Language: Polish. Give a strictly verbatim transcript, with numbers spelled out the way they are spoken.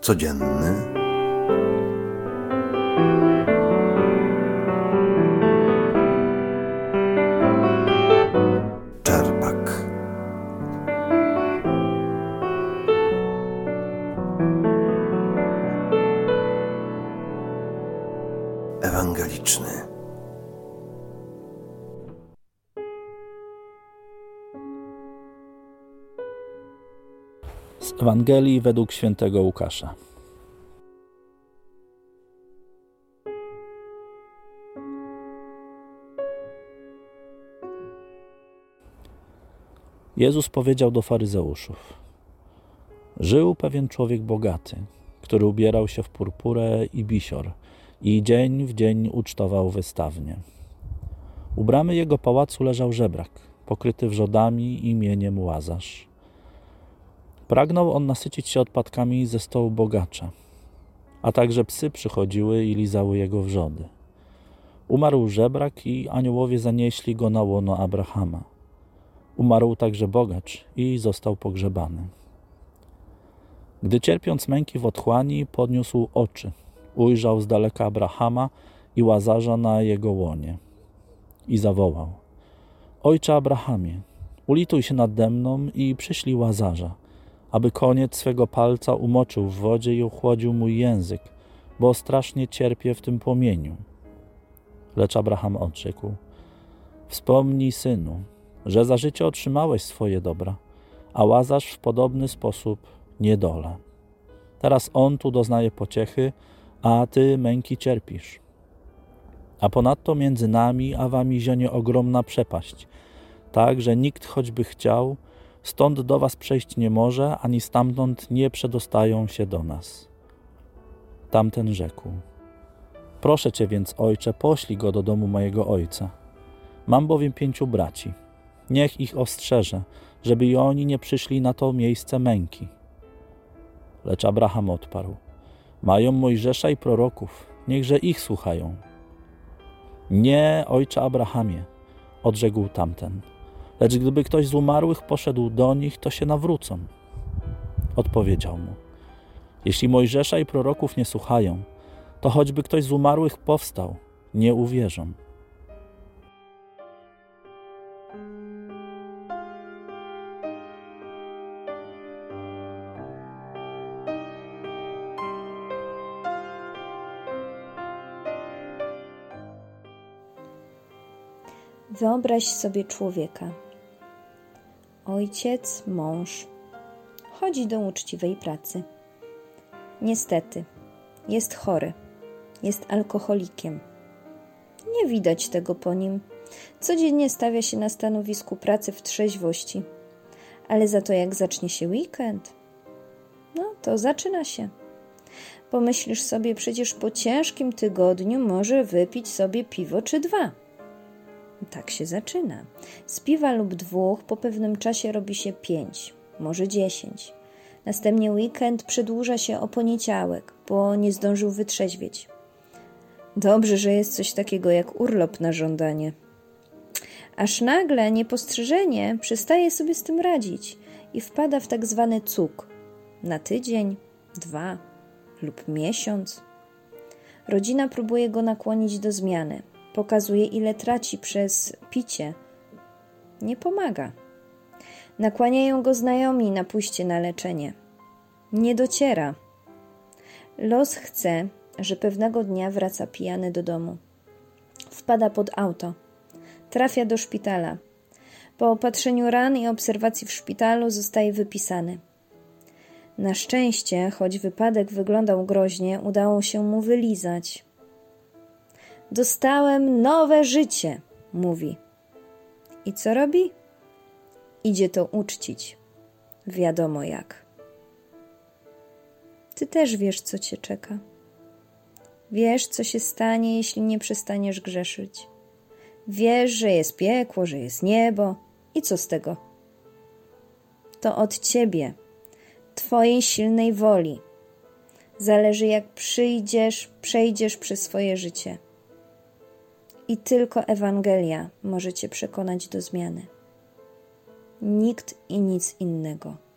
codzienny. Czerpak. Ewangeliczny. Z Ewangelii według świętego Łukasza. Jezus powiedział do faryzeuszów: żył pewien człowiek bogaty, który ubierał się w purpurę i bisior i dzień w dzień ucztował wystawnie. U bramy jego pałacu leżał żebrak, pokryty wrzodami imieniem Łazarz. Pragnął on nasycić się odpadkami ze stołu bogacza, a także psy przychodziły i lizały jego wrzody. Umarł żebrak i aniołowie zanieśli go na łono Abrahama. Umarł także bogacz i został pogrzebany. Gdy cierpiąc męki w otchłani, podniósł oczy, ujrzał z daleka Abrahama i Łazarza na jego łonie i zawołał: Ojcze Abrahamie, ulituj się nade mną i przyślij Łazarza, aby koniec swego palca umoczył w wodzie i ochłodził mój język, bo strasznie cierpię w tym płomieniu. Lecz Abraham odrzekł: wspomnij, synu, że za życie otrzymałeś swoje dobra, a Łazarz w podobny sposób niedolę. Teraz on tu doznaje pociechy, a ty męki cierpisz. A ponadto między nami a wami zionie ogromna przepaść, tak, że nikt choćby chciał, stąd do was przejść nie może, ani stamtąd nie przedostają się do nas. Tamten rzekł: proszę cię więc, ojcze, poślij go do domu mojego ojca. Mam bowiem pięciu braci. Niech ich ostrzeże, żeby i oni nie przyszli na to miejsce męki. Lecz Abraham odparł: mają Mojżesza i proroków, niechże ich słuchają. Nie, ojcze Abrahamie, odrzekł tamten, lecz gdyby ktoś z umarłych poszedł do nich, to się nawrócą. Odpowiedział mu: jeśli Mojżesza i proroków nie słuchają, to choćby ktoś z umarłych powstał, nie uwierzą. Wyobraź sobie człowieka. Ojciec, mąż, chodzi do uczciwej pracy. Niestety, jest chory, jest alkoholikiem. Nie widać tego po nim. Codziennie stawia się na stanowisku pracy w trzeźwości. Ale za to jak zacznie się weekend, no to zaczyna się. Pomyślisz sobie, przecież po ciężkim tygodniu może wypić sobie piwo czy dwa. Tak się zaczyna. Z piwa lub dwóch po pewnym czasie robi się pięć, może dziesięć. Następnie weekend przedłuża się o poniedziałek, bo nie zdążył wytrzeźwieć. Dobrze, że jest coś takiego jak urlop na żądanie. Aż nagle, niepostrzeżenie, przestaje sobie z tym radzić i wpada w tak zwany cuk. Na tydzień, dwa lub miesiąc. Rodzina próbuje go nakłonić do zmiany. Pokazuje, ile traci przez picie. Nie pomaga. Nakłaniają go znajomi na pójście na leczenie. Nie dociera. Los chce, że pewnego dnia wraca pijany do domu. Wpada pod auto. Trafia do szpitala. Po opatrzeniu ran i obserwacji w szpitalu zostaje wypisany. Na szczęście, choć wypadek wyglądał groźnie, udało się mu wylizać. Dostałem nowe życie, mówi. I co robi? Idzie to uczcić. Wiadomo jak. Ty też wiesz, co cię czeka. Wiesz, co się stanie, jeśli nie przestaniesz grzeszyć. Wiesz, że jest piekło, że jest niebo. I co z tego? To od ciebie, twojej silnej woli. Zależy, jak przyjdziesz, przejdziesz przez swoje życie. I tylko Ewangelia może cię przekonać do zmiany. Nikt i nic innego.